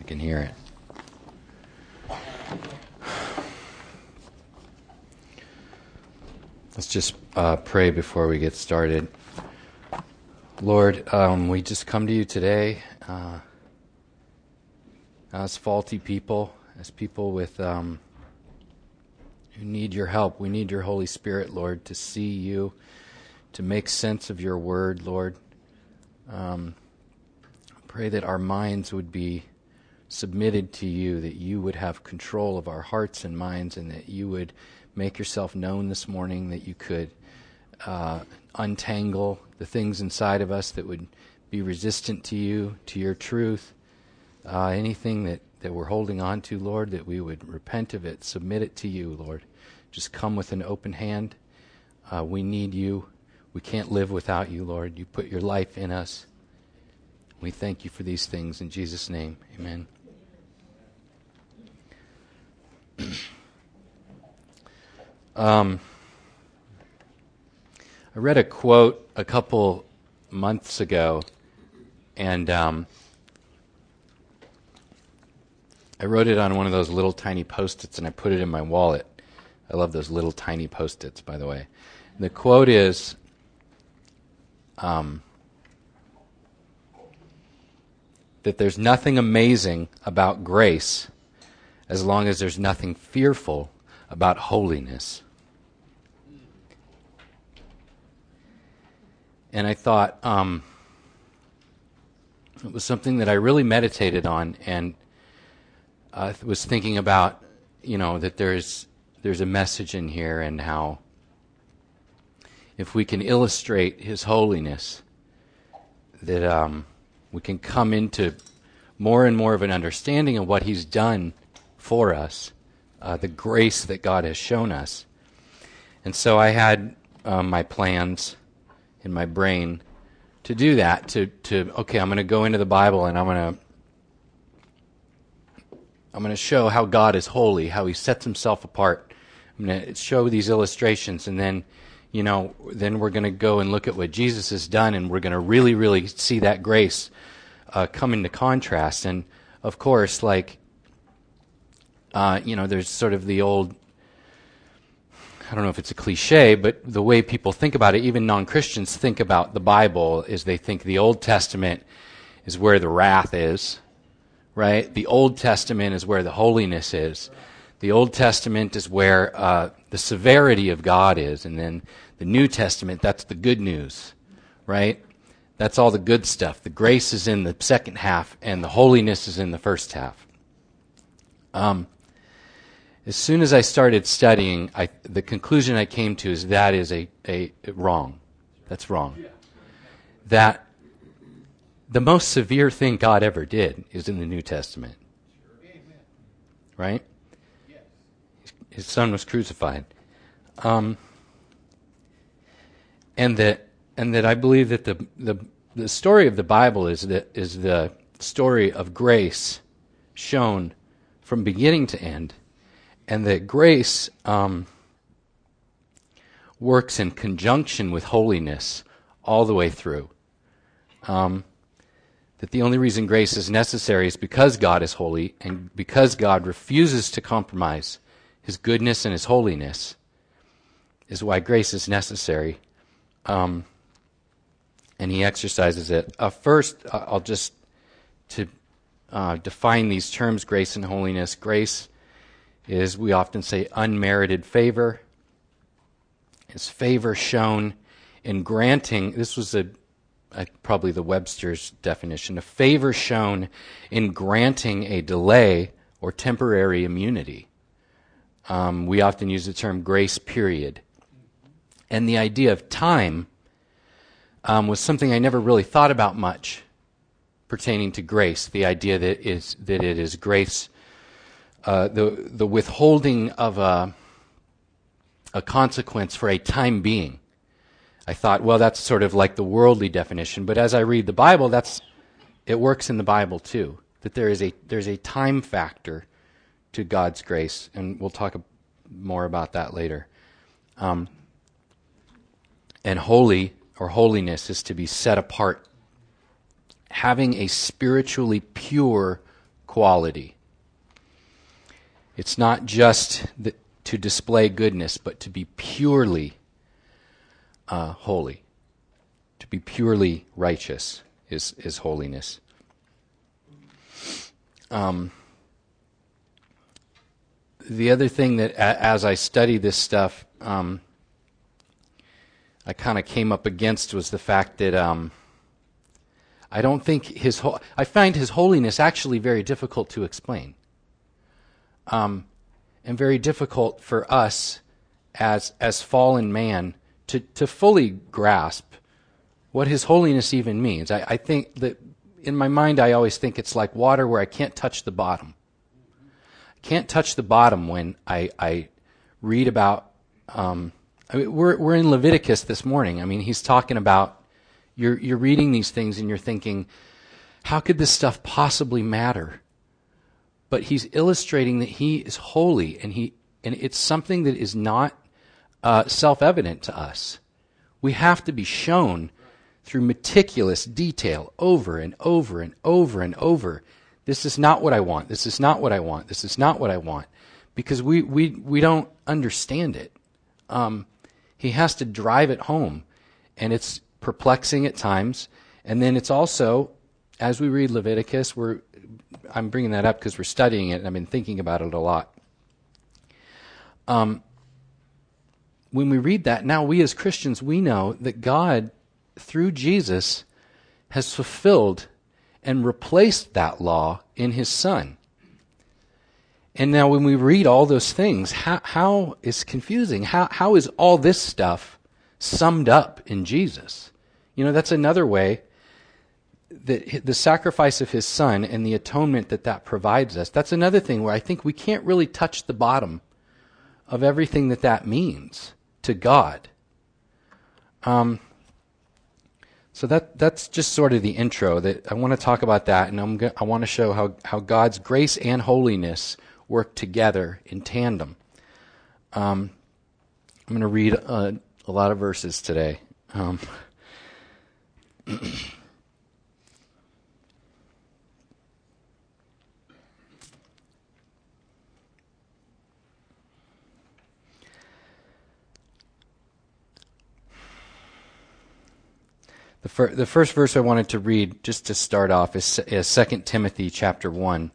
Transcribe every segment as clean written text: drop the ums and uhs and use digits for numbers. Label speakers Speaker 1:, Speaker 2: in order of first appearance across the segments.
Speaker 1: can hear it. Let's just pray before we get started. Lord, we just come to you today as faulty people, as people with who need your help. We need your Holy Spirit, Lord, to see you, to make sense of your word, Lord. Pray that our minds would be submitted to you, that you would have control of our hearts and minds, and that you would make yourself known this morning, that you could untangle the things inside of us that would be resistant to you, to your truth. Anything that we're holding on to, Lord, that we would repent of it, submit it to you, Lord. Just come with an open hand. We need you. We can't live without you, Lord. You put your life in us. We thank you for these things in Jesus' name. Amen. I read a quote a couple months ago, and I wrote it on one of those little tiny Post-its, and I put it in my wallet. I love those little tiny Post-its, by the way. And the quote is, that there's nothing amazing about grace as long as there's nothing fearful about holiness. And I thought it was something that I really meditated on, and I was thinking about, that there's a message in here, and how if we can illustrate His holiness, that we can come into more and more of an understanding of what He's done for us, the grace that God has shown us. And so I had my plans in my brain to do that, okay, I'm going to go into the Bible, and I'm going to show how God is holy, how He sets Himself apart. I'm going to show these illustrations, and then then we're going to go and look at what Jesus has done, and we're going to really, really see that grace come into contrast. And of course, there's sort of the old, I don't know if it's a cliche, but the way people think about it, even non-Christians think about the Bible, is they think the Old Testament is where the wrath is, right? The Old Testament is where the holiness is. The Old Testament is where the severity of God is, and then the New Testament, that's the good news, right? That's all the good stuff. The grace is in the second half, and the holiness is in the first half. As soon as I started studying, the conclusion I came to is that is a wrong. That's wrong. That the most severe thing God ever did is in the New Testament, right? His Son was crucified, and that I believe that the story of the Bible is the story of grace shown from beginning to end, and that grace works in conjunction with holiness all the way through. That the only reason grace is necessary is because God is holy, and because God refuses to compromise His goodness and His holiness is why grace is necessary. And He exercises it. First, I'll just define these terms, grace and holiness. Grace is, we often say, unmerited favor. It's favor shown in granting, this was probably the Webster's definition, a favor shown in granting a delay or temporary immunity. We often use the term grace period. And the idea of time was something I never really thought about much pertaining to grace. The idea that it is grace, the withholding of a consequence for a time being. I thought, well, that's sort of like the worldly definition. But as I read the Bible, it works in the Bible too. That there's a time factor to God's grace, and we'll talk more about that later. And holy or holiness is to be set apart, having a spiritually pure quality. It's not just to display goodness, but to be purely holy. To be purely righteous is holiness. The other thing that, as I study this stuff, I kind of came up against was the fact that I don't think I find his holiness actually very difficult to explain, and very difficult for us as fallen man to fully grasp what his holiness even means. I think that in my mind I always think it's like water where I can't touch the bottom. I can't touch the bottom when I read about. We're in Leviticus this morning. I mean, he's talking about you're reading these things and you're thinking, how could this stuff possibly matter? But he's illustrating that he is holy, and it's something that is not self-evident to us. We have to be shown through meticulous detail over and over and over and over. This is not what I want. This is not what I want. This is not what I want. Because we don't understand it. He has to drive it home. And it's perplexing at times. And then it's also, as we read Leviticus, I'm bringing that up because we're studying it and I've been thinking about it a lot. When we read that, now we as Christians, we know that God, through Jesus, has fulfilled and replaced that law in his Son. And now when we read all those things, how is confusing? How is all this stuff summed up in Jesus? You know, that's another way that the sacrifice of his Son and the atonement that provides us, that's another thing where I think we can't really touch the bottom of everything that means to God. So that's just sort of the intro. That I want to talk about that, and I want to show how God's grace and holiness work together in tandem. I'm going to read a lot of verses today. The first verse I wanted to read, just to start off, is 2 Timothy chapter 1.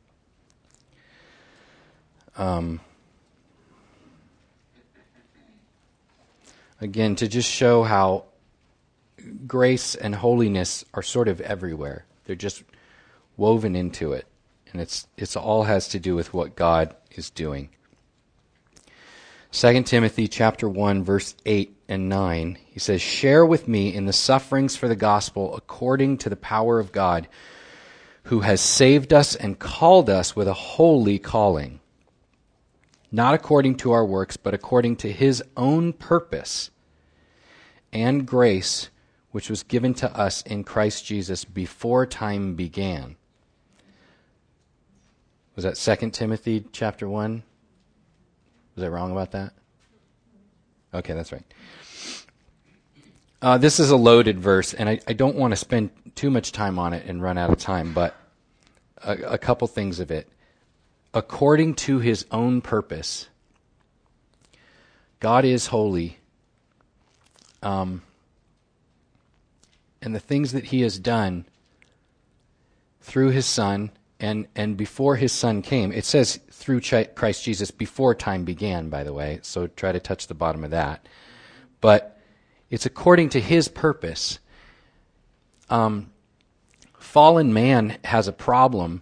Speaker 1: Again, to just show how grace and holiness are sort of everywhere. They're just woven into it. And it's all has to do with what God is doing. 2 Timothy chapter 1, verse 8 and 9, he says, "Share with me in the sufferings for the gospel according to the power of God, who has saved us and called us with a holy calling, not according to our works, but according to his own purpose and grace, which was given to us in Christ Jesus before time began." Was that 2 Timothy chapter 1? Was I wrong about that? Okay, that's right. This is a loaded verse, and I don't want to spend too much time on it and run out of time, but a couple things of it. According to his own purpose, God is holy, and the things that he has done through his Son and before his Son came, it says through Christ Jesus before time began, by the way, so try to touch the bottom of that. But it's according to his purpose. Fallen man had a problem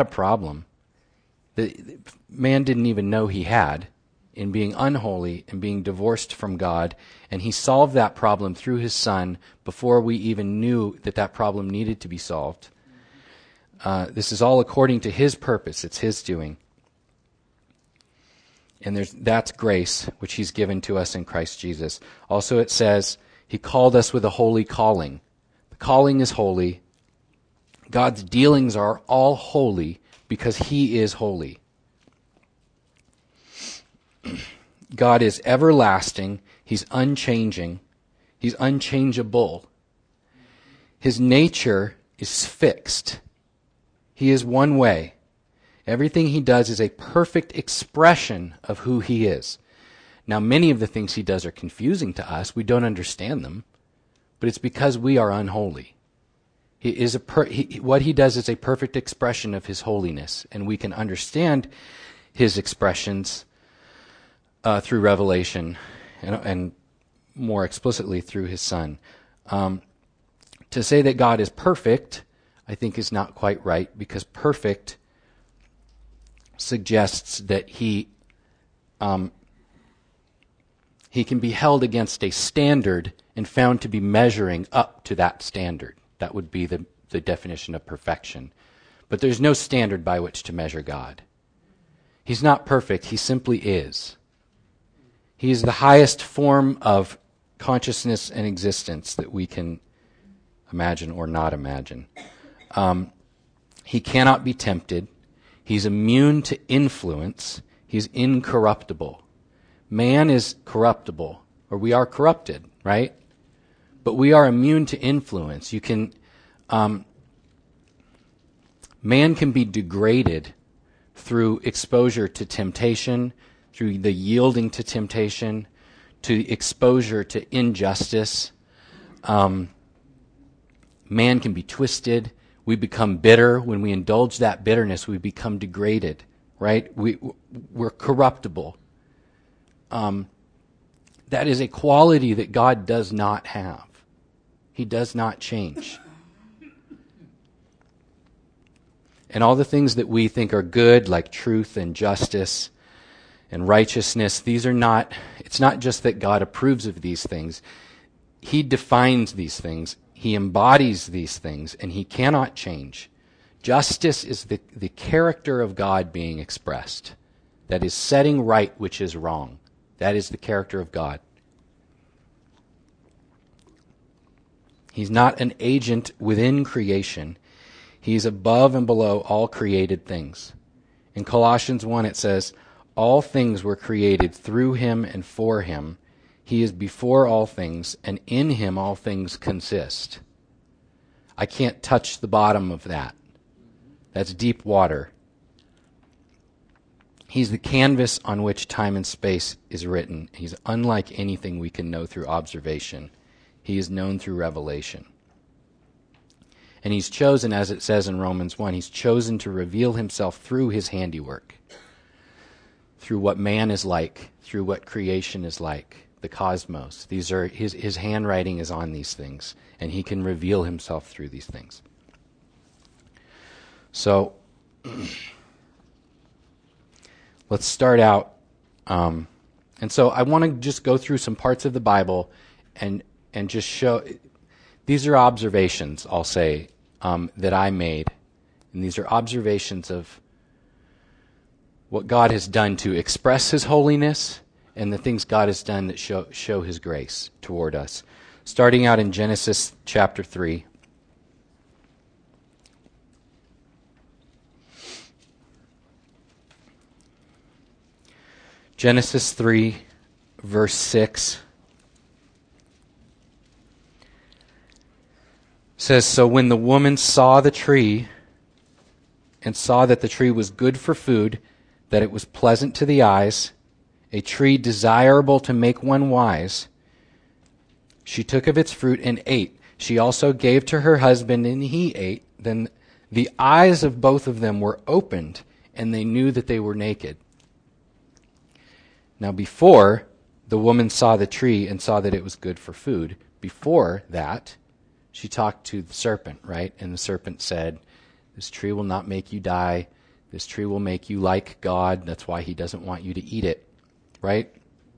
Speaker 1: that man didn't even know he had in being unholy and being divorced from God, and he solved that problem through his Son before we even knew that problem needed to be solved. This is all according to his purpose. It's his doing. And that's grace, which he's given to us in Christ Jesus. Also it says, he called us with a holy calling. The calling is holy. God's dealings are all holy because he is holy. God is everlasting. He's unchanging. He's unchangeable. His nature is fixed. He is one way. Everything he does is a perfect expression of who he is. Now, many of the things he does are confusing to us. We don't understand them, but it's because we are unholy. What he does is a perfect expression of his holiness, and we can understand his expressions through revelation and more explicitly through his Son. To say that God is perfect, I think, is not quite right, because perfect suggests that he can be held against a standard and found to be measuring up to that standard. That would be the definition of perfection. But there's no standard by which to measure God. He's not perfect, he simply is. He is the highest form of consciousness and existence that we can imagine or not imagine. He cannot be tempted. He's immune to influence. He's incorruptible. Man is corruptible, or we are corrupted, right? But we are immune to influence. Man can be degraded through exposure to temptation, through the yielding to temptation, to exposure to injustice. Man can be twisted. We become bitter. When we indulge that bitterness, we become degraded, right? We're corruptible. That is a quality that God does not have. He does not change. And all the things that we think are good, like truth and justice and righteousness, it's not just that God approves of these things. He defines these things. He embodies these things, and he cannot change. Justice is the character of God being expressed. That is setting right which is wrong. That is the character of God. He's not an agent within creation. He's above and below all created things. In Colossians 1 it says, all things were created through him and for him. He is before all things, and in him all things consist. I can't touch the bottom of that. That's deep water. He's the canvas on which time and space is written. He's unlike anything we can know through observation. He is known through revelation. And he's chosen, as it says in Romans 1, he's chosen to reveal himself through his handiwork, through what man is like, through what creation is like. The cosmos. These are his handwriting is on these things, and he can reveal himself through these things. So let's start out. And so I want to just go through some parts of the Bible and just show. These are observations, I'll say, that I made, and these are observations of what God has done to express his holiness, and the things God has done that show his grace toward us. Starting out in Genesis chapter 3. Genesis 3, verse 6. Says, so when the woman saw the tree, and saw that the tree was good for food, that it was pleasant to the eyes, a tree desirable to make one wise, she took of its fruit and ate. She also gave to her husband, and he ate. Then the eyes of both of them were opened, and they knew that they were naked. Now before the woman saw the tree and saw that it was good for food, before that, she talked to the serpent, right? And the serpent said, this tree will not make you die. This tree will make you like God. That's why he doesn't want you to eat it. Right?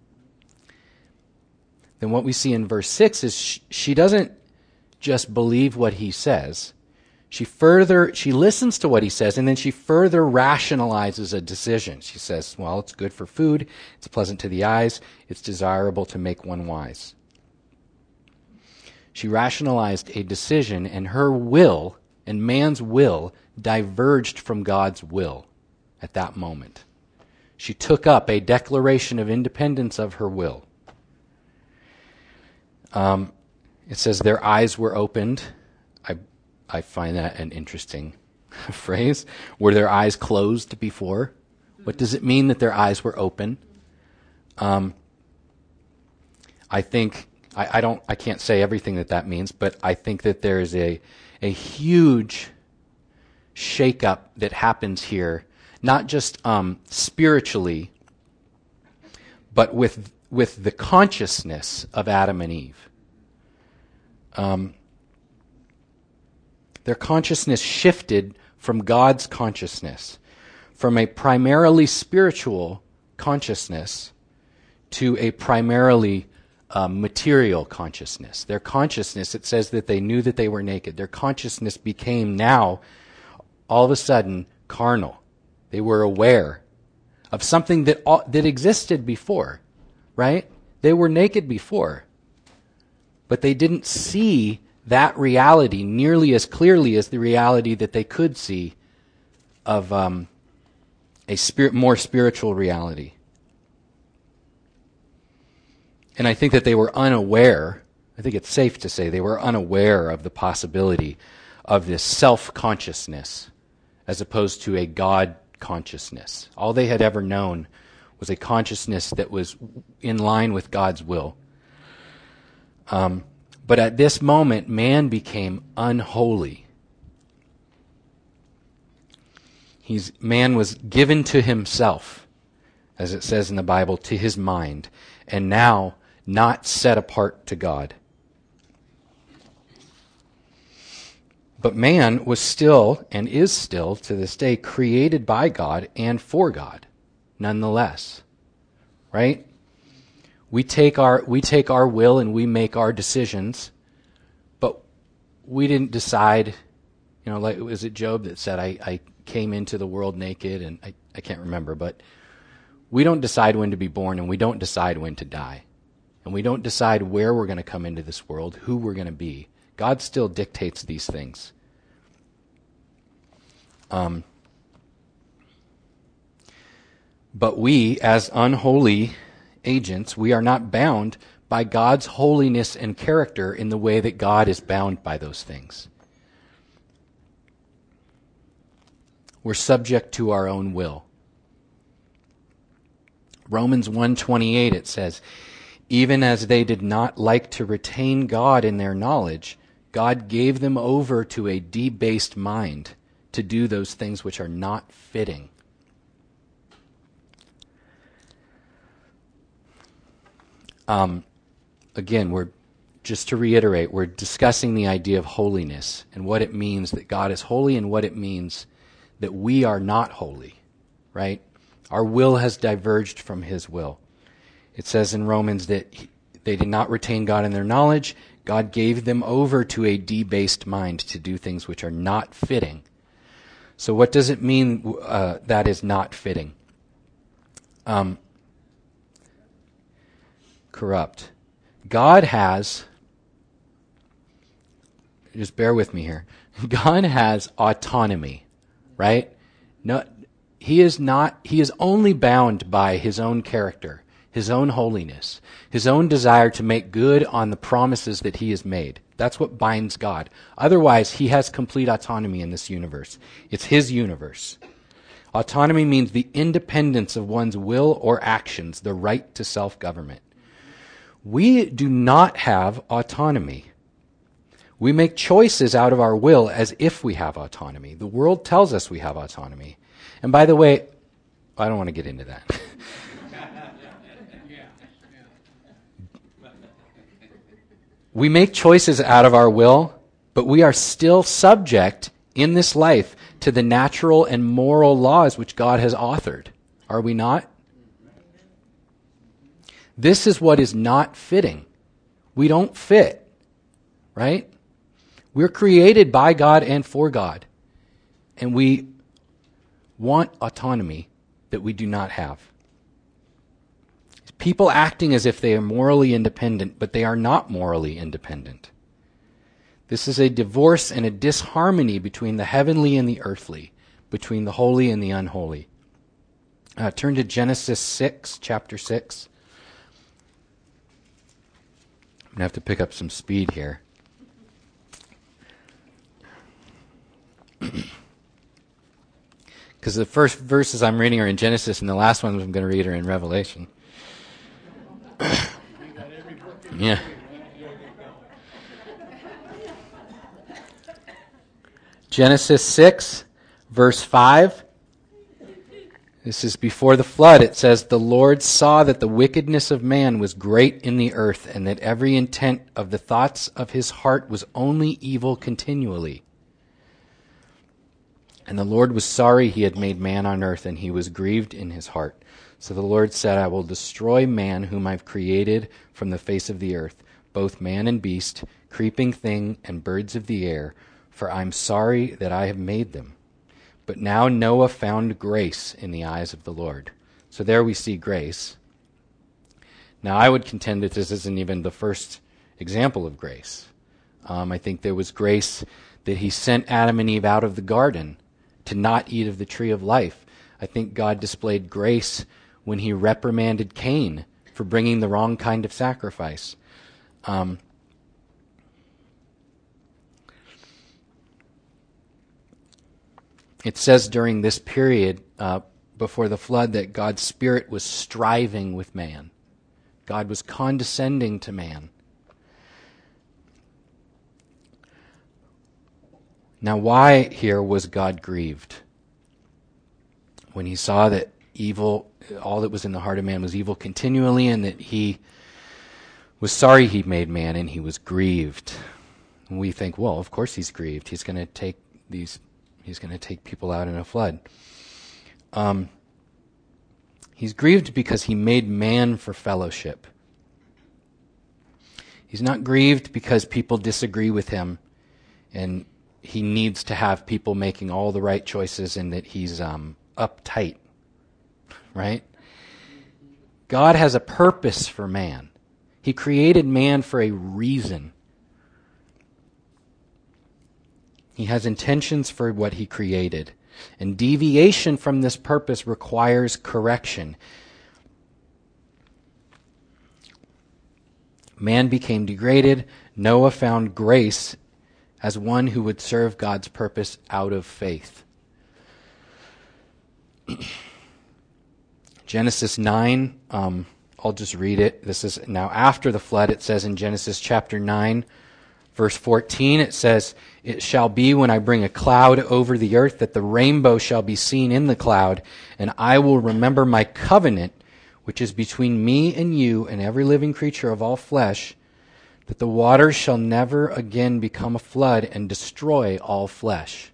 Speaker 1: Then what we see in verse 6 is she doesn't just believe what he says. She listens to what he says, and then she further rationalizes a decision. She says, well, it's good for food, it's pleasant to the eyes, it's desirable to make one wise. She rationalized a decision, and her will, and man's will, diverged from God's will at that moment. She took up a declaration of independence of her will. It says their eyes were opened. I find that an interesting phrase. Were their eyes closed before? What does it mean that their eyes were open? I think I can't say everything that means, but I think that there is a huge shakeup that happens here, not just spiritually, but with the consciousness of Adam and Eve. Their consciousness shifted from God's consciousness, from a primarily spiritual consciousness to a primarily material consciousness. Their consciousness, it says that they knew that they were naked. Their consciousness became now, all of a sudden, carnal. They were aware of something that existed before, right? They were naked before, but they didn't see that reality nearly as clearly as the reality that they could see of more spiritual reality. And I think that they were unaware, I think it's safe to say they were unaware of the possibility of this self-consciousness as opposed to a God consciousness. All they had ever known was a consciousness that was in line with God's will. But at this moment, man became unholy. Man was given to himself, as it says in the Bible, to his mind, and now not set apart to God. But man was still, and is still to this day, created by God and for God, nonetheless. Right? We take our will and we make our decisions, but we didn't decide, like, was it Job that said, I came into the world naked, and I can't remember, but we don't decide when to be born, and we don't decide when to die. And we don't decide where we're going to come into this world, who we're going to be. God still dictates these things. But we, as unholy agents, we are not bound by God's holiness and character in the way that God is bound by those things. We're subject to our own will. Romans 1:28, it says, even as they did not like to retain God in their knowledge, God gave them over to a debased mind to do those things which are not fitting. Again, just to reiterate, we're discussing the idea of holiness and what it means that God is holy and what it means that we are not holy, right? Our will has diverged from his will. It says in Romans that they did not retain God in their knowledge. God gave them over to a debased mind to do things which are not fitting. So what does it mean that is not fitting? Corrupt. God has, just bear with me here, God has autonomy, right? No, he is only bound by his own character, his own holiness, his own desire to make good on the promises that he has made. That's what binds God. Otherwise, he has complete autonomy in this universe. It's his universe. Autonomy means the independence of one's will or actions, the right to self-government. We do not have autonomy. We make choices out of our will as if we have autonomy. The world tells us we have autonomy. And by the way, I don't want to get into that. We make choices out of our will, but we are still subject in this life to the natural and moral laws which God has authored. Are we not? This is what is not fitting. We don't fit, right? We're created by God and for God, and we want autonomy that we do not have. People acting as if they are morally independent, but they are not morally independent. This is a divorce and a disharmony between the heavenly and the earthly, between the holy and the unholy. Turn to Genesis 6, chapter 6. I'm going to have to pick up some speed here. because the first verses I'm reading are in Genesis, and the last ones I'm going to read are in Revelation. Yeah. Genesis 6, verse 5. This is before the flood. It says, "The Lord saw that the wickedness of man was great in the earth, and that every intent of the thoughts of his heart was only evil continually. And the Lord was sorry he had made man on earth, and he was grieved in his heart. So the Lord said, I will destroy man whom I've created from the face of the earth, both man and beast, creeping thing and birds of the air, for I'm sorry that I have made them. But now Noah found grace in the eyes of the Lord." So there we see grace. Now I would contend that this isn't even the first example of grace. I think there was grace that he sent Adam and Eve out of the garden to not eat of the tree of life. I think God displayed grace when he reprimanded Cain for bringing the wrong kind of sacrifice. It says during this period before the flood that God's Spirit was striving with man. God was condescending to man. Now, why here was God grieved? When he saw that evil, all that was in the heart of man was evil continually, and that he was sorry he made man, and he was grieved. And we think, well, of course he's grieved. He's going to take people out in a flood. He's grieved because he made man for fellowship. He's not grieved because people disagree with him and he needs to have people making all the right choices and that he's uptight, right? God has a purpose for man. He created man for a reason. He has intentions for what he created. And deviation from this purpose requires correction. Man became degraded. Noah found grace as one who would serve God's purpose out of faith. Genesis 9, I'll just read it. This is now after the flood. It says in Genesis chapter 9, verse 14, it says, "It shall be when I bring a cloud over the earth that the rainbow shall be seen in the cloud, and I will remember my covenant, which is between me and you and every living creature of all flesh, that the waters shall never again become a flood and destroy all flesh."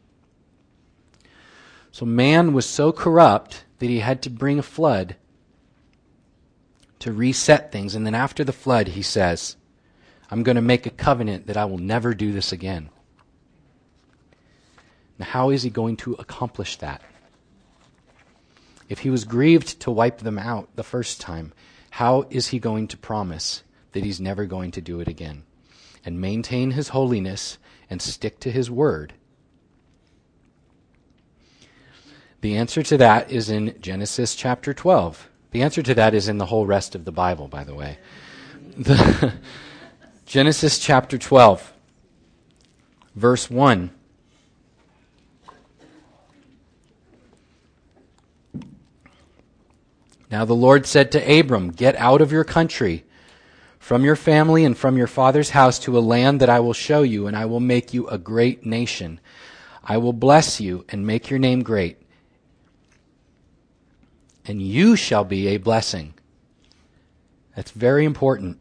Speaker 1: So man was so corrupt that he had to bring a flood to reset things. And then after the flood, he says, I'm going to make a covenant that I will never do this again. Now, how is he going to accomplish that? If he was grieved to wipe them out the first time, how is he going to promise that he's never going to do it again and maintain his holiness and stick to his word? The answer to that is in Genesis chapter 12. The answer to that is in the whole rest of the Bible, by the way. Genesis chapter 12, verse 1. Now the Lord said to Abram, "Get out of your country, from your family and from your father's house to a land that I will show you, and I will make you a great nation. I will bless you and make your name great, and you shall be a blessing." That's very important.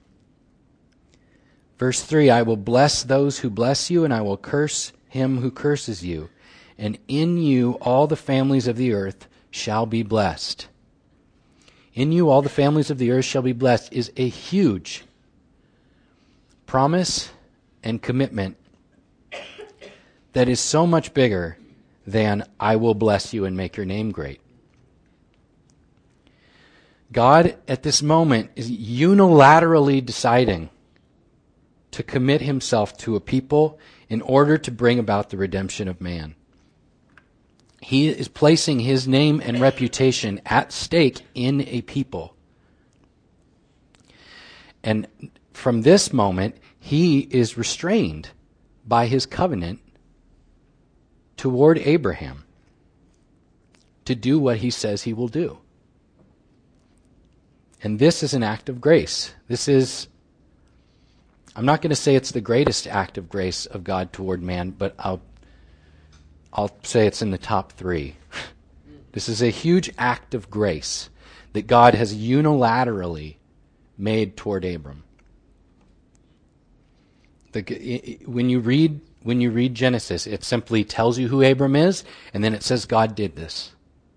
Speaker 1: Verse 3, "I will bless those who bless you, and I will curse him who curses you. And in you all the families of the earth shall be blessed." In you all the families of the earth shall be blessed is a huge promise and commitment that is so much bigger than "I will bless you and make your name great." God at this moment is unilaterally deciding to commit himself to a people in order to bring about the redemption of man. He is placing his name and reputation at stake in a people. And from this moment, he is restrained by his covenant toward Abraham. to do what he says he will do. And this is an act of grace. I'm not going to say it's the greatest act of grace of God toward man, but I'll say it's in the top 3. This is a huge act of grace that God has unilaterally made toward Abram. When you read Genesis, it simply tells you who Abram is, and then it says God did this.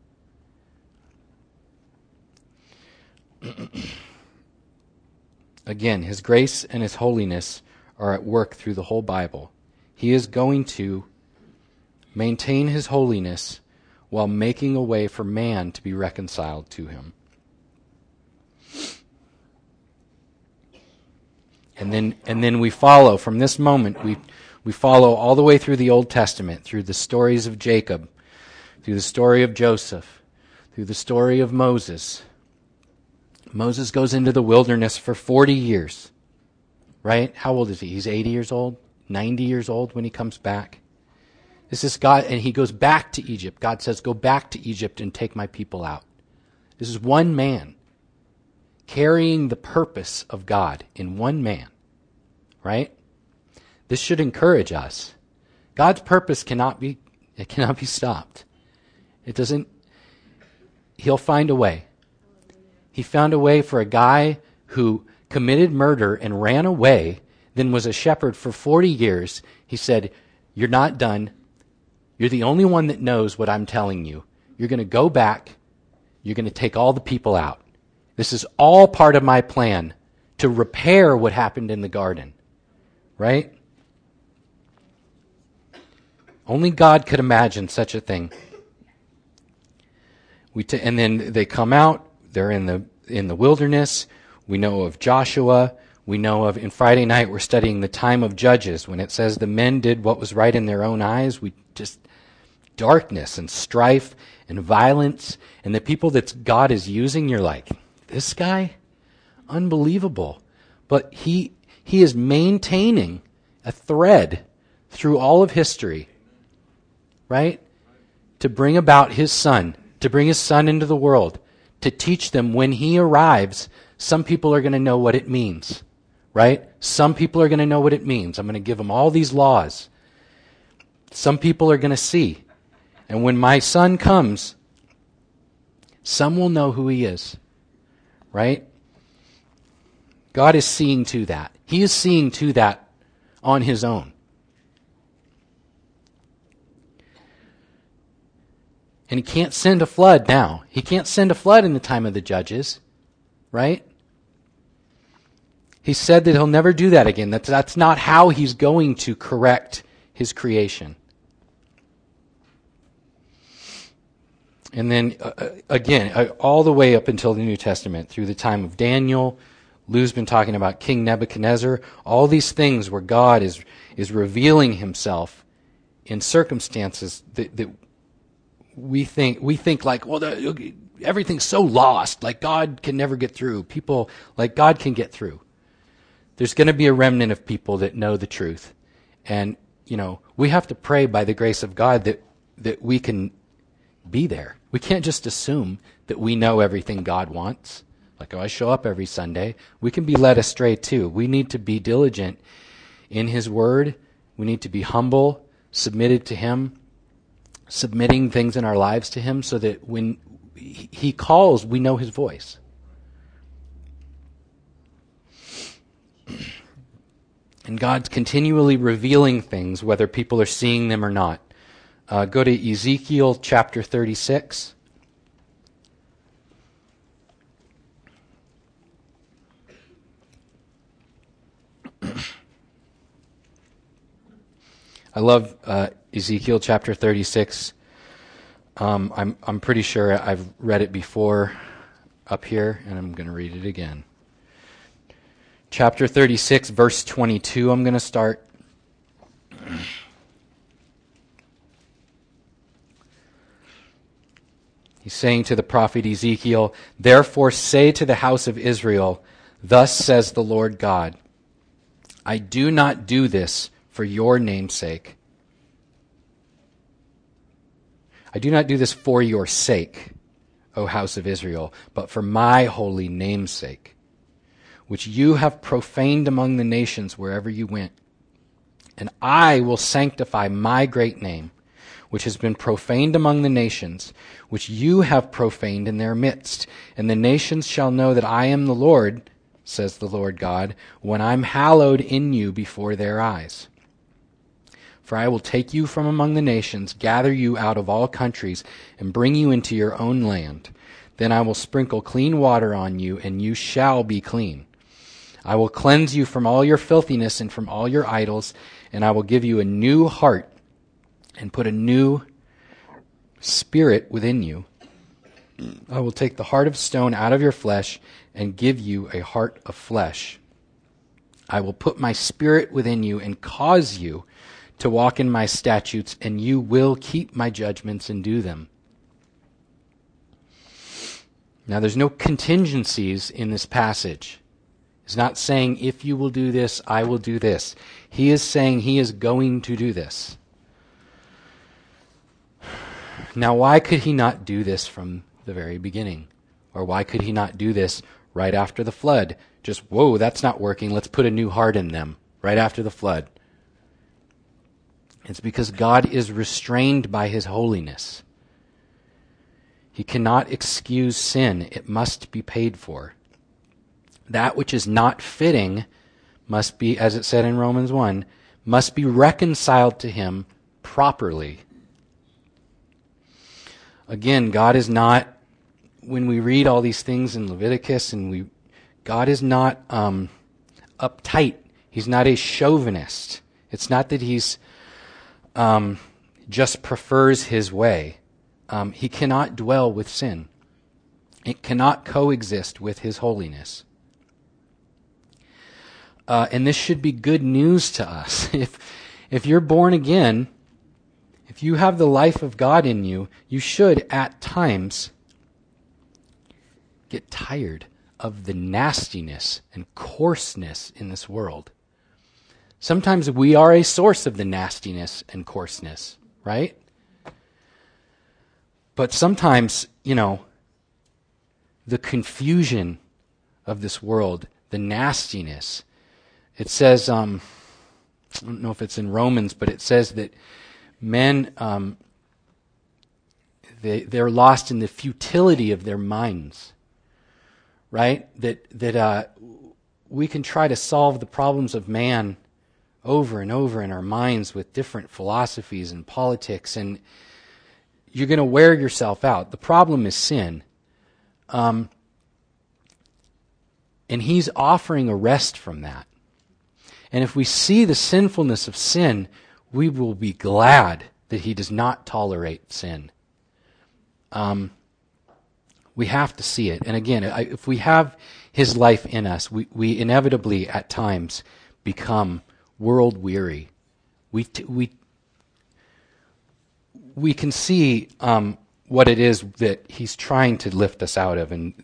Speaker 1: Again, his grace and his holiness are at work through the whole Bible. He is going to maintain his holiness while making a way for man to be reconciled to him. And then we follow, from this moment, we follow all the way through the Old Testament, through the stories of Jacob, through the story of Joseph, through the story of Moses. Moses goes into the wilderness for 40 years, right? How old is he? He's 80 years old, 90 years old when he comes back. This is God, and he goes back to Egypt. God says, go back to Egypt and take my people out. This is one man carrying the purpose of God in one man, right? This should encourage us. God's purpose cannot be stopped. He'll find a way. He found a way for a guy who committed murder and ran away, then was a shepherd for 40 years. He said, you're not done. You're the only one that knows what I'm telling you. You're going to go back. You're going to take all the people out. This is all part of my plan to repair what happened in the garden. Right? Only God could imagine such a thing. And then they come out. They're in the wilderness. We know of Joshua. We know of, in Friday night, we're studying the time of Judges. When it says the men did what was right in their own eyes, darkness and strife and violence. And the people that God is using, you're like, this guy? Unbelievable. But he is maintaining a thread through all of history, right? To bring about his son, to bring his son into the world, to teach them when he arrives, some people are going to know what it means, right? Some people are going to know what it means. I'm going to give them all these laws. Some people are going to see. And when my son comes, some will know who he is, right? God is seeing to that. He is seeing to that on his own. And he can't send a flood now. He can't send a flood in the time of the judges, right? He said that he'll never do that again. That's not how he's going to correct his creation. And then, again, all the way up until the New Testament, through the time of Daniel, Lou's been talking about King Nebuchadnezzar, all these things where God is revealing himself in circumstances that we think like, well, everything's so lost, like God can never get through. People, like God can get through. There's going to be a remnant of people that know the truth. And, we have to pray by the grace of God that we can be there. We can't just assume that we know everything God wants. Like, I show up every Sunday. We can be led astray too. We need to be diligent in his word. We need to be humble, submitted to him, submitting things in our lives to him so that when he calls, we know his voice. And God's continually revealing things, whether people are seeing them or not. Go to Ezekiel chapter 36. I love Ezekiel chapter 36. I'm pretty sure I've read it before up here, and I'm going to read it again. Chapter 36, verse 22, I'm going to start. He's saying to the prophet Ezekiel, "Therefore say to the house of Israel, thus says the Lord God, I do not do this for your name's sake. I do not do this for your sake, O house of Israel, but for my holy name's sake, which you have profaned among the nations wherever you went. And I will sanctify my great name, which has been profaned among the nations, which you have profaned in their midst. And the nations shall know that I am the Lord, says the Lord God, when I'm hallowed in you before their eyes. For I will take you from among the nations, gather you out of all countries, and bring you into your own land. Then I will sprinkle clean water on you, and you shall be clean. I will cleanse you from all your filthiness and from all your idols, and I will give you a new heart and put a new spirit within you. I will take the heart of stone out of your flesh and give you a heart of flesh. I will put my spirit within you and cause you to walk in my statutes, and you will keep my judgments and do them. Now, there's no contingencies in this passage. It's not saying, if you will do this, I will do this. He is saying he is going to do this. Now, why could he not do this from the very beginning? Or why could he not do this right after the flood? Just, whoa, that's not working. Let's put a new heart in them right after the flood. It's because God is restrained by his holiness. He cannot excuse sin. It must be paid for. That which is not fitting must be, as it said in Romans 1, must be reconciled to him properly. Again, God is not, when we read all these things in Leviticus, God is not uptight. He's not a chauvinist. It's not that he's just prefers his way. He cannot dwell with sin. It cannot coexist with his holiness. And this should be good news to us. If you're born again, if you have the life of God in you, you should at times get tired of the nastiness and coarseness in this world. Sometimes we are a source of the nastiness and coarseness, right? But sometimes, the confusion of this world, the nastiness. It says, I don't know if it's in Romans, but it says that men, they're lost in the futility of their minds, right? That we can try to solve the problems of man over and over in our minds with different philosophies and politics, and you're going to wear yourself out. The problem is sin. And he's offering a rest from that. And if we see the sinfulness of sin, we will be glad that he does not tolerate sin. We have to see it. And again, if we have his life in us, we inevitably at times become world weary. We can see what it is that he's trying to lift us out of, and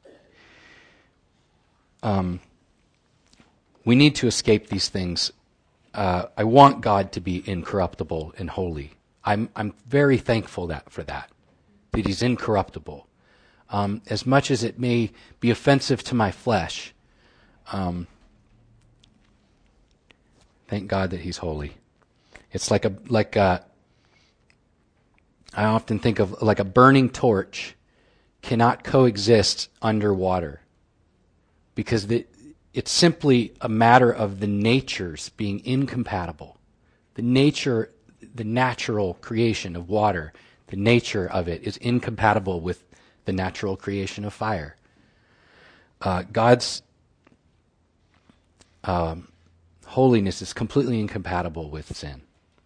Speaker 1: we need to escape these things. I want God to be incorruptible and holy. I'm very thankful for that he's incorruptible. As much as it may be offensive to my flesh, thank God that he's holy. It's like I often think of like a burning torch cannot coexist underwater, because it's simply a matter of the natures being incompatible. The natural creation of water, the nature of it is incompatible with the natural creation of fire. God's holiness is completely incompatible with sin.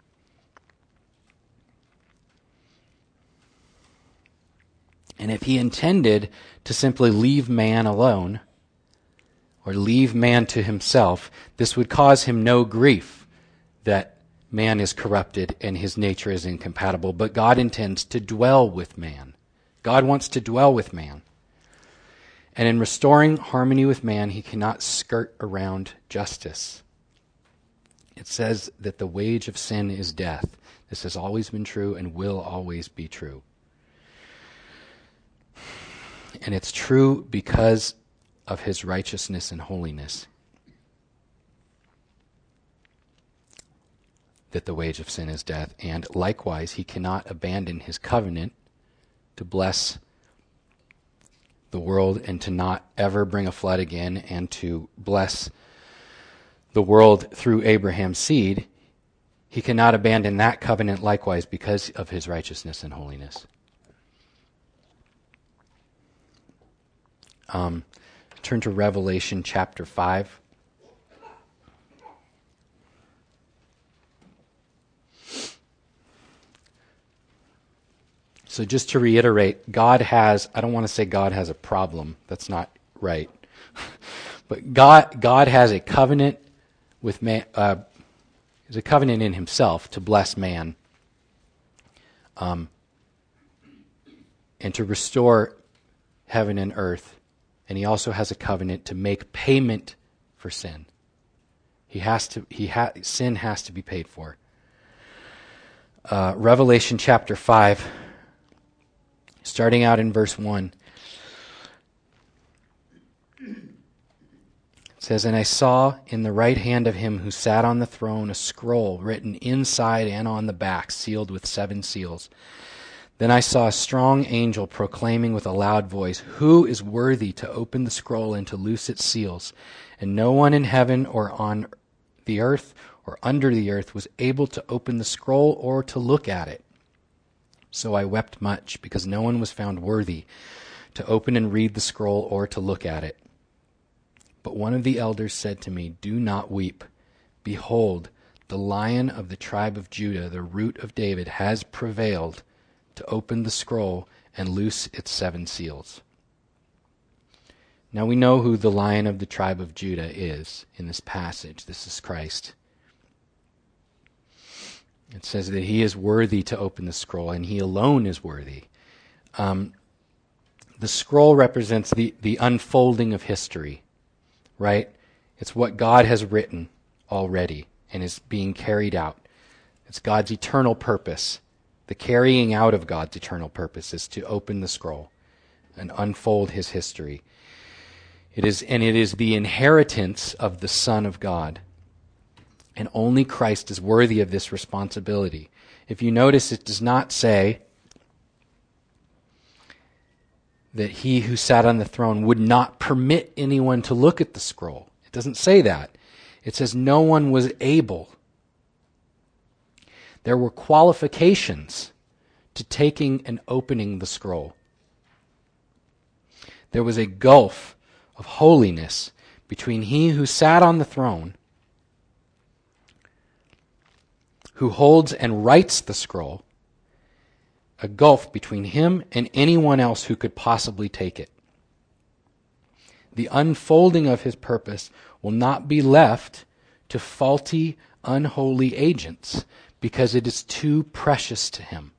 Speaker 1: And if he intended to simply leave man alone, or leave man to himself, this would cause him no grief that man is corrupted and his nature is incompatible. But God intends to dwell with man. God wants to dwell with man. And in restoring harmony with man, he cannot skirt around justice. It says that the wage of sin is death. This has always been true and will always be true. And it's true because of his righteousness and holiness that the wage of sin is death. And likewise, he cannot abandon his covenant to bless the world and to not ever bring a flood again and to bless the world through Abraham's seed. He cannot abandon that covenant likewise because of his righteousness and holiness. Turn to Revelation chapter 5. So just to reiterate, God has, I don't want to say God has a problem. That's not right. But God has a covenant with man, is a covenant in himself to bless man and to restore heaven and earth. And he also has a covenant to make payment for sin. Sin has to be paid for. Revelation chapter 5, starting out in verse 1. It says, "And I saw in the right hand of him who sat on the throne a scroll written inside and on the back, sealed with 7 seals. Then I saw a strong angel proclaiming with a loud voice, 'Who is worthy to open the scroll and to loose its seals?' And no one in heaven or on the earth or under the earth was able to open the scroll or to look at it. So I wept much, because no one was found worthy to open and read the scroll or to look at it. But one of the elders said to me, 'Do not weep. Behold, the Lion of the tribe of Judah, the Root of David, has prevailed to open the scroll and loose its 7 seals.'" Now we know who the Lion of the tribe of Judah is in this passage. This is Christ. It says that he is worthy to open the scroll, and he alone is worthy. The scroll represents the unfolding of history, right? It's what God has written already and is being carried out. It's God's eternal purpose. The carrying out of God's eternal purpose is to open the scroll and unfold his history. It is the inheritance of the Son of God. And only Christ is worthy of this responsibility. If you notice, it does not say that he who sat on the throne would not permit anyone to look at the scroll. It doesn't say that. It says no one was able. There were qualifications to taking and opening the scroll. There was a gulf of holiness between he who sat on the throne, who holds and writes the scroll, a gulf between him and anyone else who could possibly take it. The unfolding of his purpose will not be left to faulty, unholy agents, because it is too precious to him.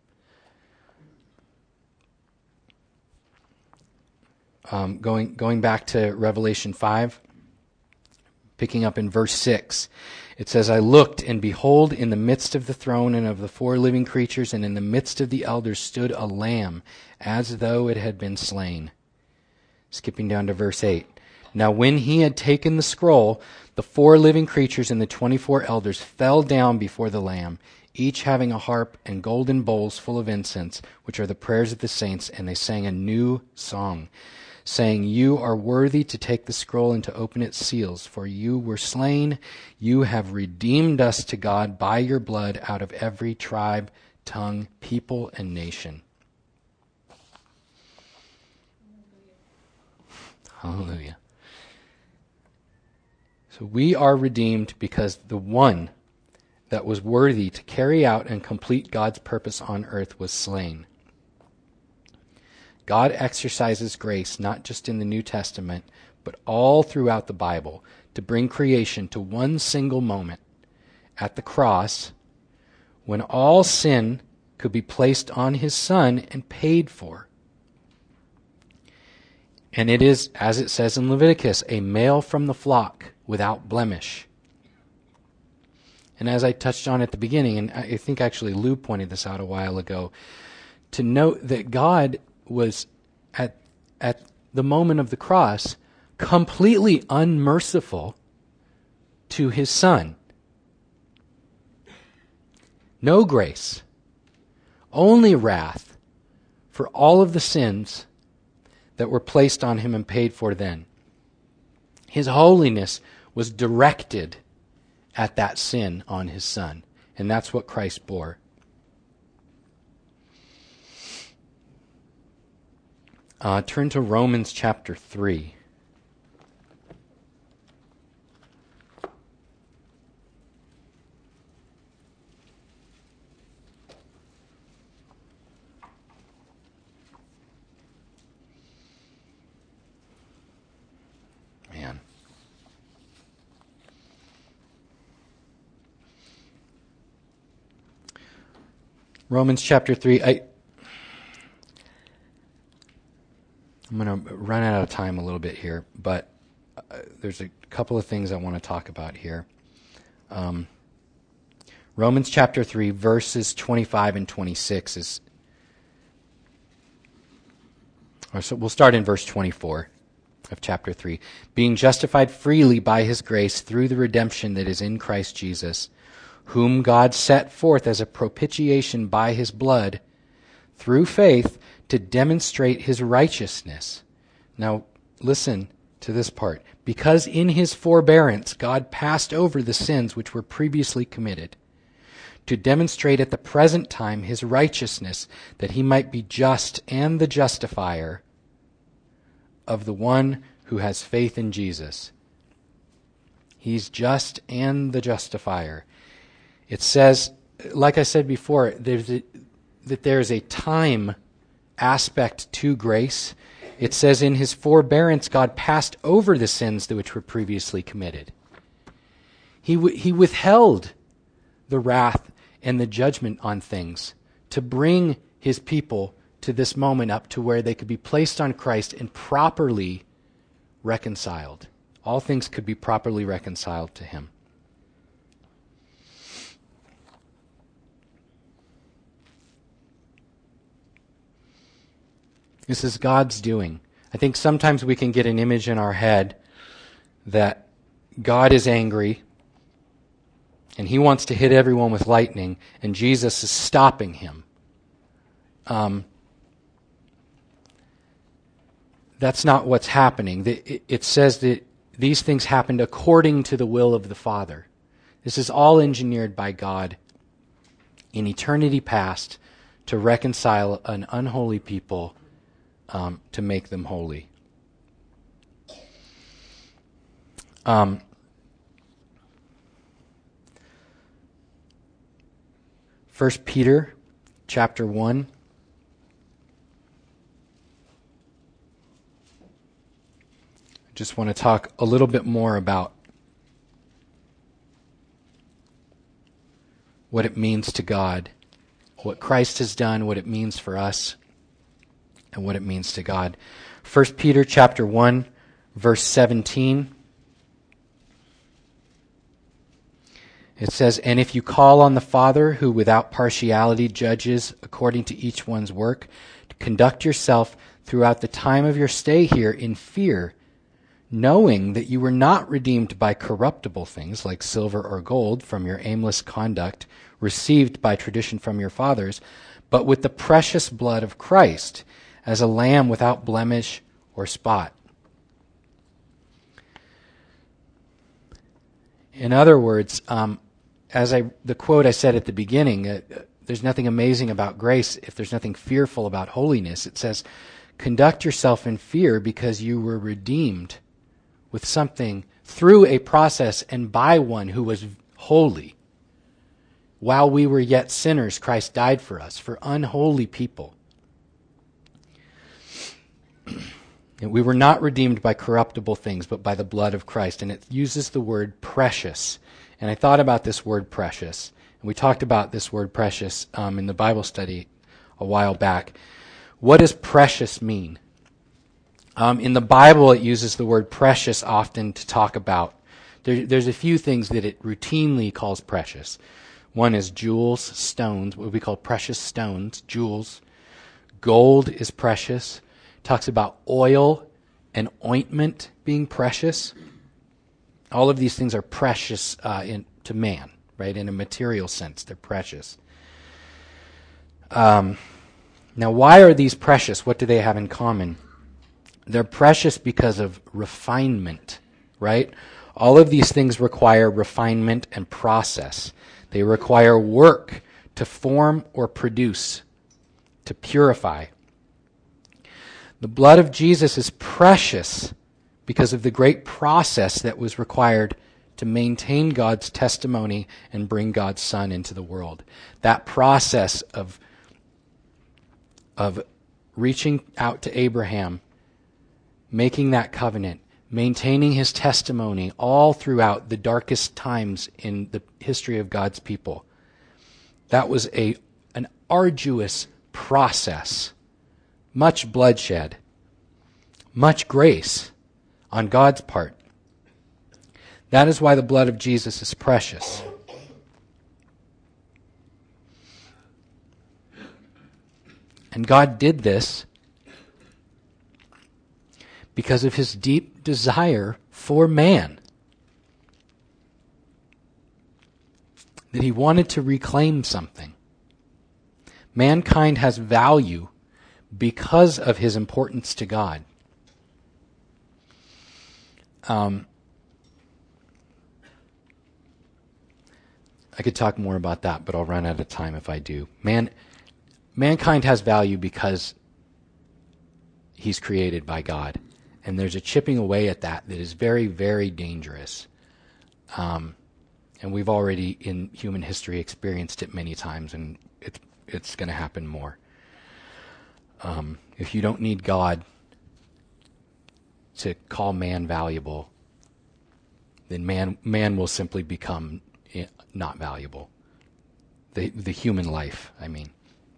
Speaker 1: Going back to Revelation 5, picking up in verse 6, it says, "I looked, and behold, in the midst of the throne and of the 4 living creatures, and in the midst of the elders stood a lamb, as though it had been slain." Skipping down to verse 8. "Now when he had taken the scroll, the 4 living creatures and the 24 elders fell down before the Lamb, each having a harp and golden bowls full of incense, which are the prayers of the saints, and they sang a new song, saying, 'You are worthy to take the scroll and to open its seals, for you were slain. You have redeemed us to God by your blood out of every tribe, tongue, people, and nation.'" Hallelujah. So we are redeemed because the one that was worthy to carry out and complete God's purpose on earth was slain. God exercises grace not just in the New Testament, but all throughout the Bible to bring creation to one single moment at the cross when all sin could be placed on his Son and paid for. And it is, as it says in Leviticus, a male from the flock without blemish. And as I touched on at the beginning, and I think actually Lou pointed this out a while ago, to note that God was at the moment of the cross completely unmerciful to his Son. No grace, only wrath for all of the sins that were placed on him and paid for then. His holiness was directed at that sin on his Son, and that's what Christ bore. Turn to Romans chapter 3. Man. Romans chapter 3. I'm going to run out of time a little bit here, but there's a couple of things I want to talk about here. Romans chapter 3, verses 25 and 26 so we'll start in verse 24 of chapter 3. Being justified freely by his grace through the redemption that is in Christ Jesus, whom God set forth as a propitiation by his blood, through faith, to demonstrate his righteousness. Now, listen to this part. Because in his forbearance God passed over the sins which were previously committed, to demonstrate at the present time his righteousness, that he might be just and the justifier of the one who has faith in Jesus. He's just and the justifier. It says, like I said before, that there's a time aspect to grace. It says in his forbearance God passed over the sins which were previously committed. He withheld the wrath and the judgment on things to bring his people to this moment up to where they could be placed on Christ and properly reconciled. All things could be properly reconciled to him. This is God's doing. I think sometimes we can get an image in our head that God is angry and he wants to hit everyone with lightning and Jesus is stopping him. That's not what's happening. It says that these things happened according to the will of the Father. This is all engineered by God in eternity past to reconcile an unholy people to make them holy. 1 Peter chapter 1. I just want to talk a little bit more about what it means to God, what Christ has done, what it means for us, and what it means to God. 1 Peter chapter 1, verse 17. It says, "And if you call on the Father, who without partiality judges according to each one's work, to conduct yourself throughout the time of your stay here in fear, knowing that you were not redeemed by corruptible things like silver or gold from your aimless conduct received by tradition from your fathers, but with the precious blood of Christ, as a lamb without blemish or spot." In other words, the quote I said at the beginning, there's nothing amazing about grace if there's nothing fearful about holiness. It says, conduct yourself in fear because you were redeemed with something through a process and by one who was holy. While we were yet sinners, Christ died for us, for unholy people. And we were not redeemed by corruptible things, but by the blood of Christ. And it uses the word precious. And I thought about this word precious. And we talked about this word precious in the Bible study a while back. What does precious mean? In the Bible, it uses the word precious often to talk about There's a few things that it routinely calls precious. One is jewels, stones, what we call precious stones, jewels. Gold is precious. It talks about oil and ointment being precious. All of these things are precious to man, right? In a material sense, they're precious. Now, why are these precious? What do they have in common? They're precious because of refinement, right? All of these things require refinement and process. They require work to form or produce, to purify. The blood of Jesus is precious because of the great process that was required to maintain God's testimony and bring God's Son into the world. That process of reaching out to Abraham, making that covenant, maintaining his testimony all throughout the darkest times in the history of God's people. That was an arduous process. Much bloodshed. Much grace on God's part. That is why the blood of Jesus is precious. And God did this because of his deep desire for man. That he wanted to reclaim something. Mankind has value because of his importance to God. I could talk more about that, but I'll run out of time if I do. Mankind has value because he's created by God. And there's a chipping away at that is very, very dangerous. And we've already, in human history, experienced it many times, and it's going to happen more. If you don't need God to call man valuable, then man will simply become not valuable. The human life, I mean.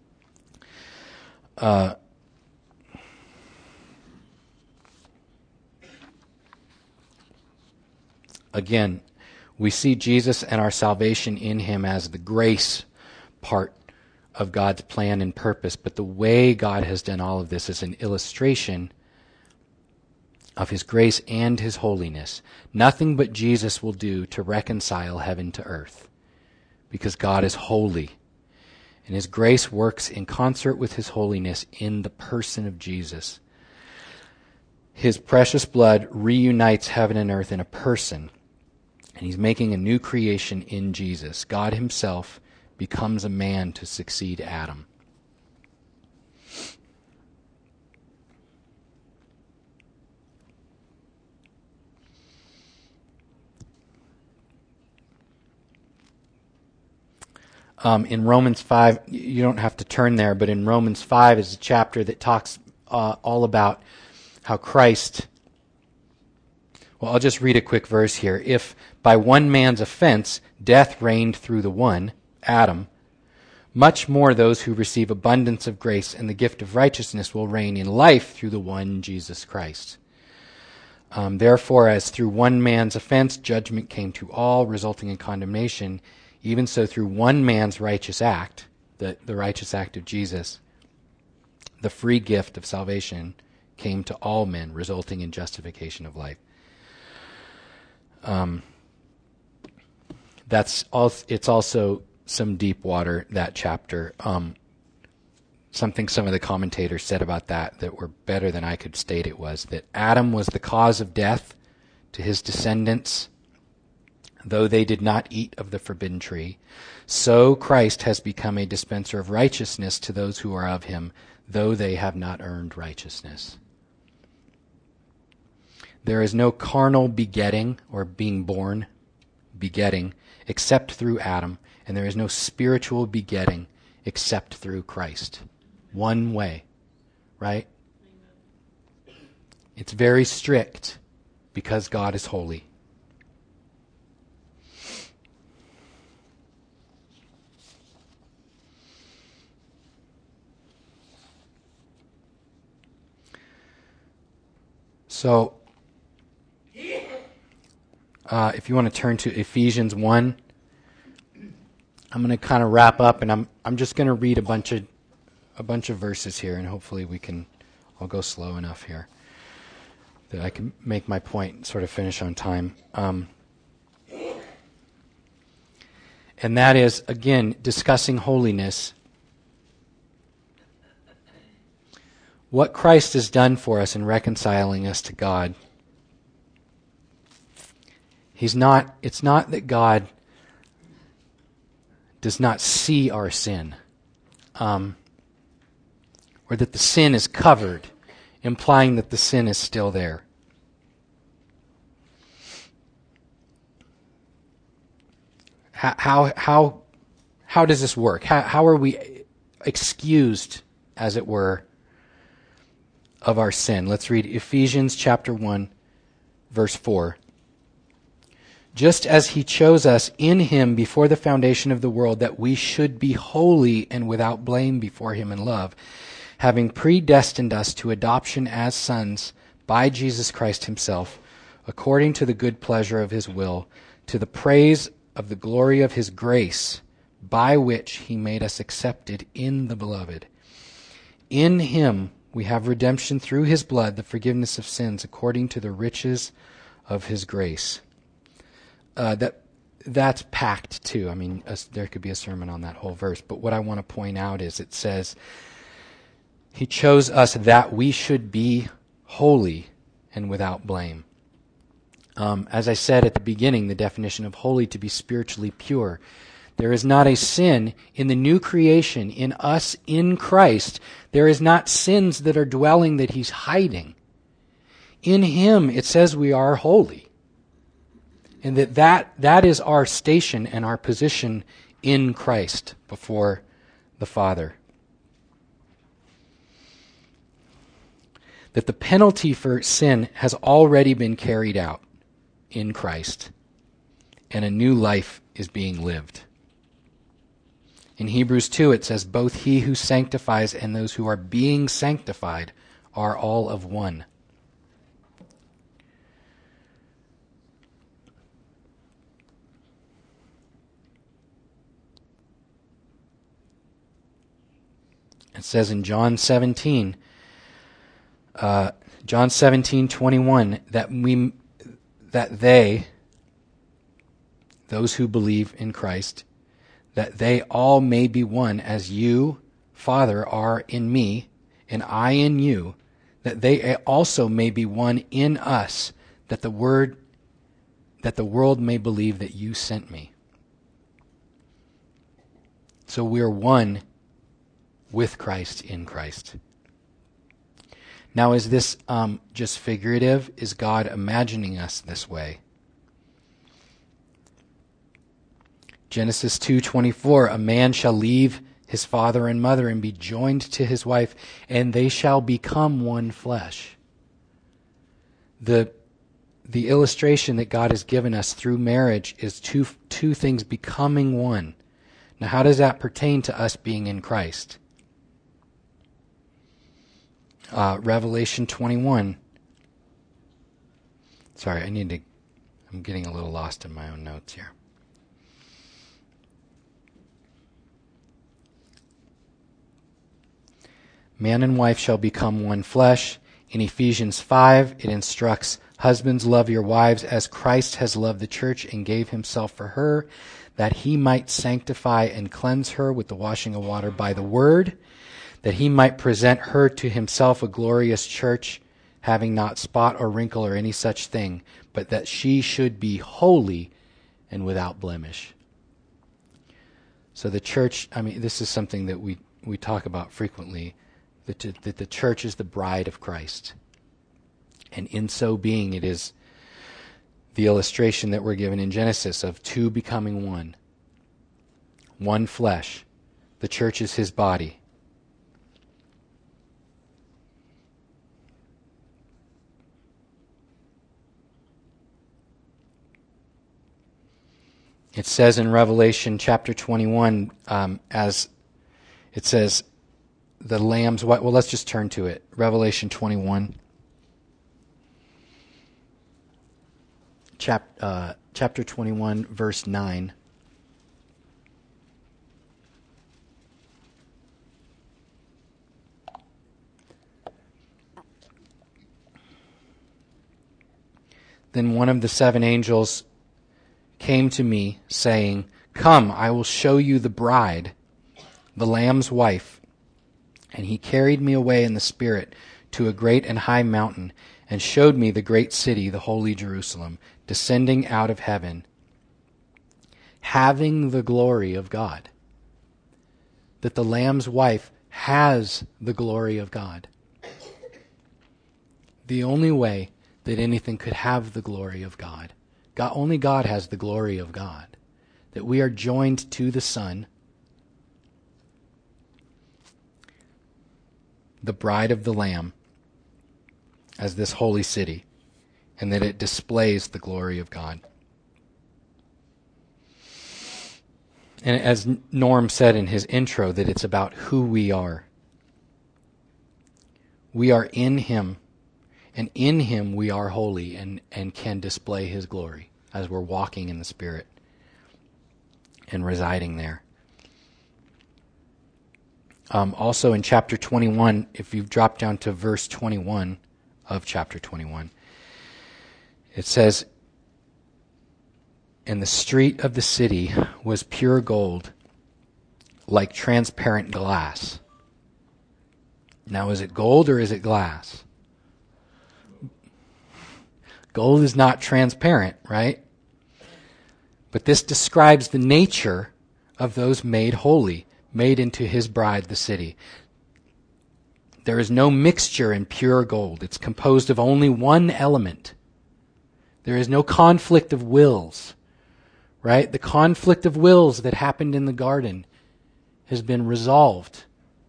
Speaker 1: Again, we see Jesus and our salvation in him as the grace part of God's plan and purpose, but the way God has done all of this is an illustration of his grace and his holiness. Nothing but Jesus will do to reconcile heaven to earth, because God is holy. And his grace works in concert with his holiness in the person of Jesus. His precious blood reunites heaven and earth in a person. And he's making a new creation in Jesus. God himself becomes a man to succeed Adam. In Romans 5, you don't have to turn there, but in Romans 5 is a chapter that talks all about how Christ... Well, I'll just read a quick verse here. If by one man's offense death reigned through the one, Adam, much more those who receive abundance of grace and the gift of righteousness will reign in life through the one, Jesus Christ. Therefore, as through one man's offense judgment came to all, resulting in condemnation, even so through one man's righteous act, the righteous act of Jesus, the free gift of salvation came to all men, resulting in justification of life. It's also some deep water, that chapter. Something some of the commentators said about that were better than I could state it was that Adam was the cause of death to his descendants, though they did not eat of the forbidden tree. So Christ has become a dispenser of righteousness to those who are of him, though they have not earned righteousness. There is no carnal begetting or being born, begetting, except through Adam, and there is no spiritual begetting except through Christ. One way, right? It's very strict because God is holy. So, if you want to turn to Ephesians 1, I'm going to kind of wrap up, and I'm just going to read a bunch of verses here, and hopefully I'll go slow enough here that I can make my point and sort of finish on time. And that is, again, discussing holiness. What Christ has done for us in reconciling us to God. It's not that God does not see our sin, or that the sin is covered, implying that the sin is still there. How does this work? How are we excused, as it were, of our sin? Let's read Ephesians chapter 1, verse 4. Just as he chose us in him before the foundation of the world, that we should be holy and without blame before him in love, having predestined us to adoption as sons by Jesus Christ himself, according to the good pleasure of his will, to the praise of the glory of his grace, by which he made us accepted in the beloved. In him we have redemption through his blood, the forgiveness of sins, according to the riches of his grace. That's packed too. I mean, there could be a sermon on that whole verse. But what I want to point out is it says, he chose us that we should be holy and without blame. As I said at the beginning, the definition of holy to be spiritually pure. There is not a sin in the new creation, in us, in Christ. There is not sins that are dwelling that he's hiding. In him, it says we are holy. And that is our station and our position in Christ before the Father. That the penalty for sin has already been carried out in Christ, and a new life is being lived. In Hebrews 2 it says, both he who sanctifies and those who are being sanctified are all of one. It says in John 17:21, that those who believe in Christ, that they all may be one, as you, Father, are in me, and I in you, that they also may be one in us, that the world may believe that you sent me. So we are one with Christ in Christ. Now, is this just figurative? Is God imagining us this way? Genesis 2:24, a man shall leave his father and mother and be joined to his wife, and they shall become one flesh. The illustration that God has given us through marriage is two things becoming one. Now, how does that pertain to us being in Christ? Revelation 21. Sorry, I'm getting a little lost in my own notes here. Man and wife shall become one flesh. In Ephesians 5, it instructs, husbands, love your wives as Christ has loved the church and gave himself for her, that he might sanctify and cleanse her with the washing of water by the word, that he might present her to himself a glorious church, having not spot or wrinkle or any such thing, but that she should be holy and without blemish. So the church, this is something that we talk about frequently, that the church is the bride of Christ. And in so being, it is the illustration that we're given in Genesis of two becoming one. One flesh. The church is his body. It says in Revelation chapter 21, as it says, the lamb's white. Well, let's just turn to it. Revelation 21. chapter 21, verse 9. Then one of the 7 angels came to me, saying, "Come, I will show you the bride, the Lamb's wife." And he carried me away in the Spirit to a great and high mountain, and showed me the great city, the holy Jerusalem, descending out of heaven, having the glory of God. That the Lamb's wife has the glory of God. The only way that anything could have the glory of God. Only God has the glory of God. That we are joined to the Son, the bride of the Lamb, as this holy city, and that it displays the glory of God. And as Norm said in his intro, that it's about who we are. We are in Him, and in Him we are holy and can display His glory as we're walking in the Spirit and residing there. Also in chapter 21, if you've dropped down to verse 21 of chapter 21, it says, "And the street of the city was pure gold, like transparent glass." Now, is it gold or is it glass? Gold is not transparent, right? But this describes the nature of those made holy, made into His bride, the city. There is no mixture in pure gold. It's composed of only one element. There is no conflict of wills, right? The conflict of wills that happened in the garden has been resolved.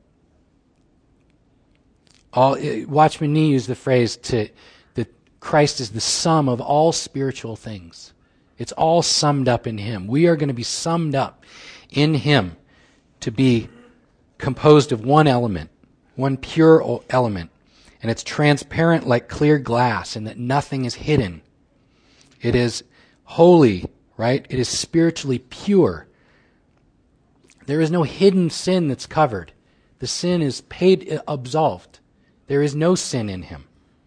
Speaker 1: Watchman Nee used the phrase that Christ is the sum of all spiritual things. It's all summed up in Him. We are going to be summed up in Him to be composed of one element, one pure element. And it's transparent like clear glass, and that nothing is hidden. It is holy, right? It is spiritually pure. There is no hidden sin that's covered. The sin is absolved. There is no sin in Him.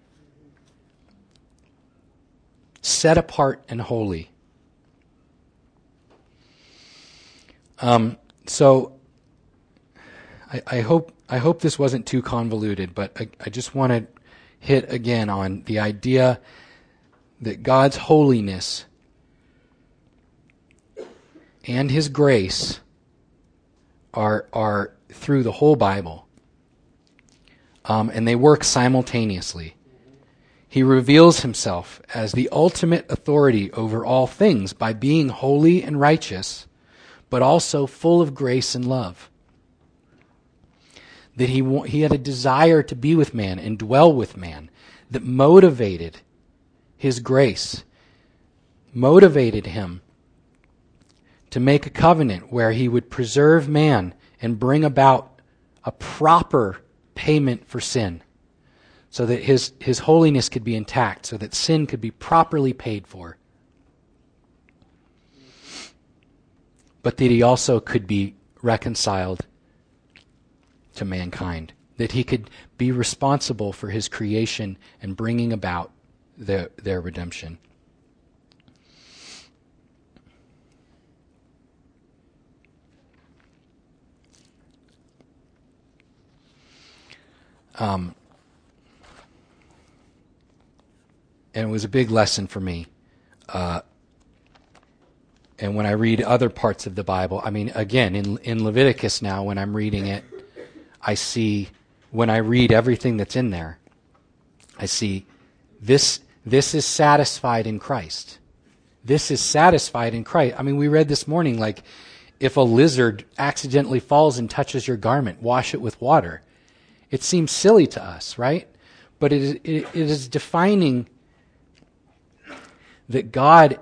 Speaker 1: Set apart and holy. So I hope this wasn't too convoluted, but I just want to hit again on the idea that God's holiness and His grace are through the whole Bible, and they work simultaneously. He reveals Himself as the ultimate authority over all things by being holy and righteous, but also full of grace and love. That He had a desire to be with man and dwell with man that motivated His grace, motivated Him to make a covenant where He would preserve man and bring about a proper payment for sin, so that His holiness could be intact, so that sin could be properly paid for. But that He also could be reconciled to mankind. That He could be responsible for His creation and bringing about their redemption. And it was a big lesson for me. And when I read other parts of the Bible, I mean, again, in Leviticus now, when I'm reading it, I see, when I read everything that's in there, I see this is satisfied in Christ. This is satisfied in Christ. I mean, we read this morning, like, if a lizard accidentally falls and touches your garment, wash it with water. It seems silly to us, right? But it is defining that God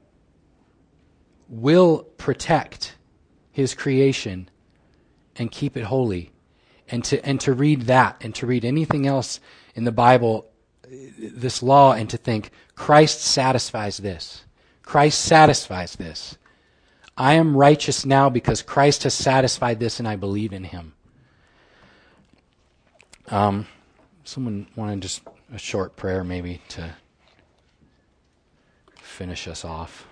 Speaker 1: will protect His creation and keep it holy. And to read that and to read anything else in the Bible, this law, and to think Christ satisfies this. Christ satisfies this. I am righteous now because Christ has satisfied this and I believe in him. Someone wanted just a short prayer maybe to finish us off.